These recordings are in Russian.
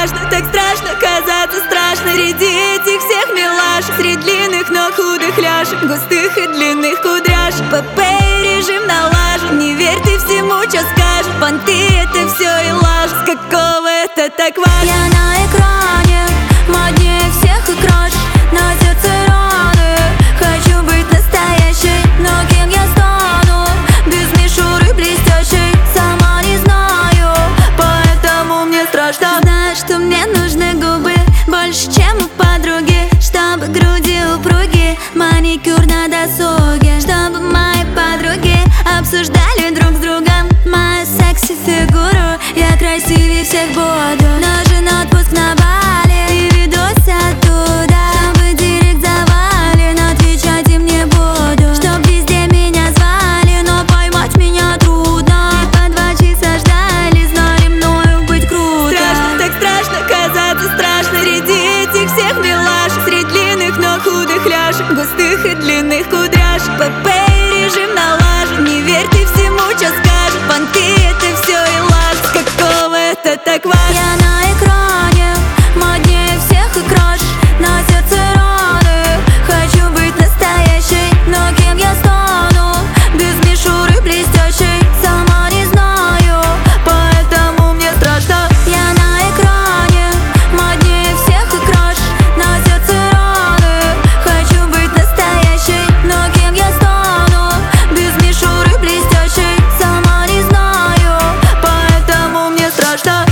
так страшно, казаться страшно среди этих всех милашек, среди длинных, но худых ляжек, густых и длинных кудряшек. ПП и режим налажен, не верь ты всему, что скажут понты, это все и ложь. С какого это так важно? Я на экране, моднее всех и краш, на сердце раны. Хочу быть настоящей, но кем я стану? Без мишуры блестящей, сама не знаю, поэтому мне страшно. Знаю, что мне нужны губы больше, чем у подруги, чтобы груди упруги, маникюр на досуге, чтобы мои подруги обсуждали друг с другом мою секси-фигуру. Я красивее всех буду, даже на отпуск на Бали и видос оттуда, чтобы директ завален, отвечать им не буду, чтоб везде меня звали, но поймать меня трудно. И по 2 часа ждали, знали мною быть круто. Страшно, так страшно, казаться страшно среди этих всех милашек, среди длинных, но худых ляжек, густых и длинных кудряшек. ПП и режим налажен, не верь ты всему, что скажут понты, это все и ложь. С какого это так важно? Я на экране, моднее всех и краш, на сердце раны. Хочу быть настоящей, но кем я стану? Без мишуры блестящей, сама не знаю, поэтому мне страшно. Я на экране, моднее всех и краш, на сердце раны. Хочу быть настоящей, но кем я стану? Без мишуры блестящей, сама не знаю, поэтому мне страшно.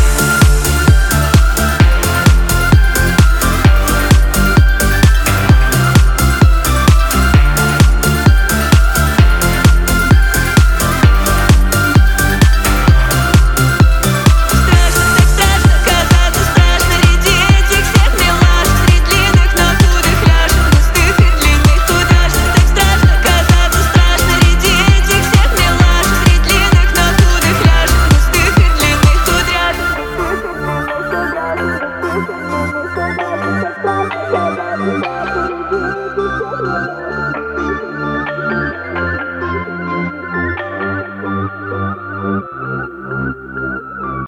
Thank you.